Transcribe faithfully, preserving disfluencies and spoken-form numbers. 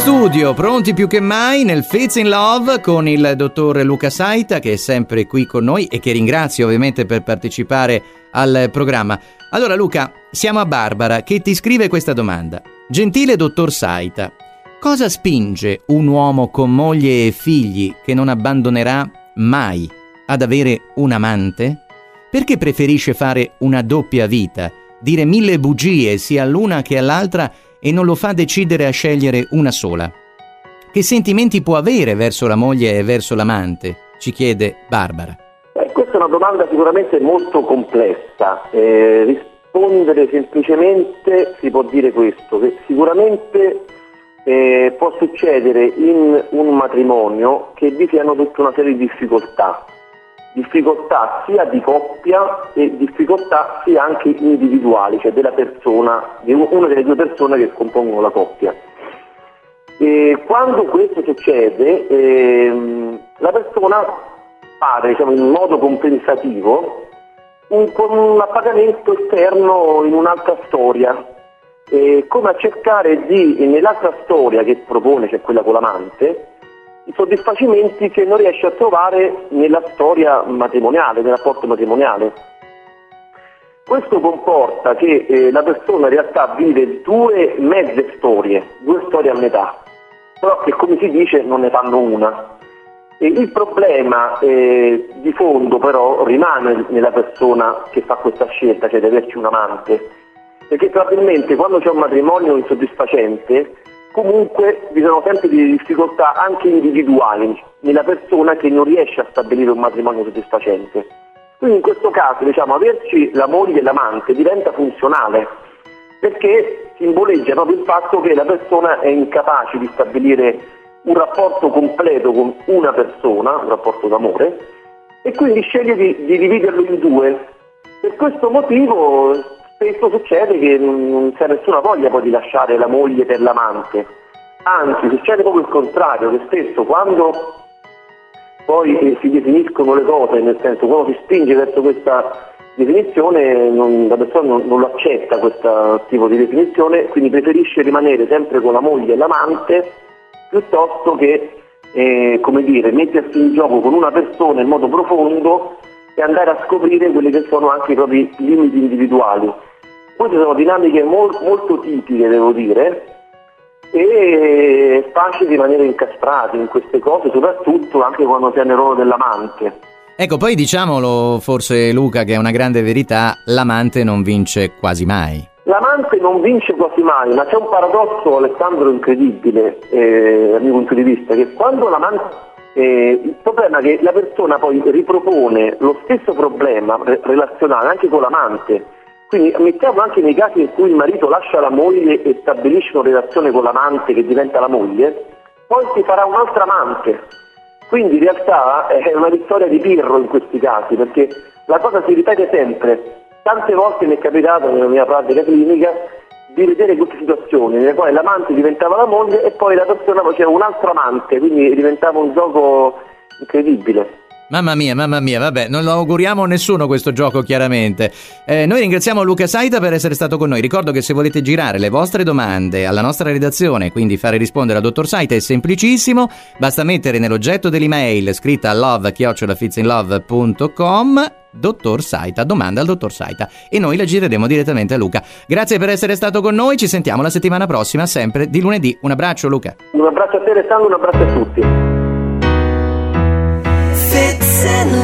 studio, pronti più che mai nel Fits in Love con il dottor Luca Saita, che è sempre qui con noi e che ringrazio ovviamente per partecipare al programma. Allora Luca, siamo a Barbara che ti scrive questa domanda. Gentile dottor Saita, cosa spinge un uomo con moglie e figli che non abbandonerà mai ad avere un amante? Perché preferisce fare una doppia vita, dire mille bugie sia all'una che all'altra e non lo fa decidere a scegliere una sola? Che sentimenti può avere verso la moglie e verso l'amante? Ci chiede Barbara. Eh, questa è una domanda sicuramente molto complessa. Eh, rispondere semplicemente si può dire questo, che sicuramente eh, può succedere in un matrimonio che vi siano tutta una serie di difficoltà. Difficoltà sia di coppia e difficoltà sia anche individuali, cioè della persona, di una delle due persone che compongono la coppia. E quando questo succede, ehm, la persona paga, diciamo, in modo compensativo un, con un appagamento esterno in un'altra storia, eh, come a cercare di, nell'altra storia che propone, cioè quella con l'amante, i soddisfacimenti che non riesce a trovare nella storia matrimoniale, nel rapporto matrimoniale. Questo comporta che eh, la persona in realtà vive due mezze storie, due storie a metà, però che come si dice non ne fanno una. E il problema eh, di fondo però rimane nella persona che fa questa scelta, cioè di averci un amante, perché probabilmente quando c'è un matrimonio insoddisfacente comunque vi sono sempre delle difficoltà anche individuali nella persona che non riesce a stabilire un matrimonio soddisfacente. Quindi in questo caso, diciamo, averci la moglie e l'amante diventa funzionale, perché simboleggia proprio il fatto che la persona è incapace di stabilire un rapporto completo con una persona, un rapporto d'amore, e quindi sceglie di, di dividerlo in due. Per questo motivo spesso succede che non c'è nessuna voglia poi di lasciare la moglie per l'amante, anzi succede proprio il contrario, che spesso quando poi eh, si definiscono le cose, nel senso quando si spinge verso questa definizione non, la persona non, non lo accetta questo tipo di definizione, quindi preferisce rimanere sempre con la moglie e l'amante piuttosto che eh, come dire, mettersi in gioco con una persona in modo profondo e andare a scoprire quelli che sono anche i propri limiti individuali. Queste sono dinamiche mol, molto tipiche, devo dire, e è facile rimanere incastrati in queste cose, soprattutto anche quando si è nel ruolo dell'amante. Ecco, poi diciamolo forse Luca, che è una grande verità, l'amante non vince quasi mai. L'amante non vince quasi mai, ma c'è un paradosso, Alessandro, incredibile eh, dal mio punto di vista, che quando l'amante Eh, il problema è che la persona poi ripropone lo stesso problema re- relazionale anche con l'amante, quindi mettiamo anche nei casi in cui il marito lascia la moglie e stabilisce una relazione con l'amante che diventa la moglie, poi si farà un'altra amante, quindi in realtà è una vittoria di Pirro in questi casi, perché la cosa si ripete sempre. Tante volte mi è capitato nella mia pratica clinica di vedere queste situazioni nelle quali l'amante diventava la moglie e poi la persona faceva un altro amante, quindi diventava un gioco incredibile. Mamma mia, mamma mia, vabbè, non lo auguriamo a nessuno questo gioco, chiaramente. Eh, noi ringraziamo Luca Saita per essere stato con noi. Ricordo che se volete girare le vostre domande alla nostra redazione, quindi fare rispondere al dottor Saita, è semplicissimo, basta mettere nell'oggetto dell'email scritta a love chiocciola fitsinlove punto com dottor Saita, domanda al dottor Saita, e noi la gireremo direttamente a Luca. Grazie per essere stato con noi, ci sentiamo la settimana prossima, sempre di lunedì. Un abbraccio Luca. Un abbraccio a te Alessandro, un abbraccio a tutti. Fits in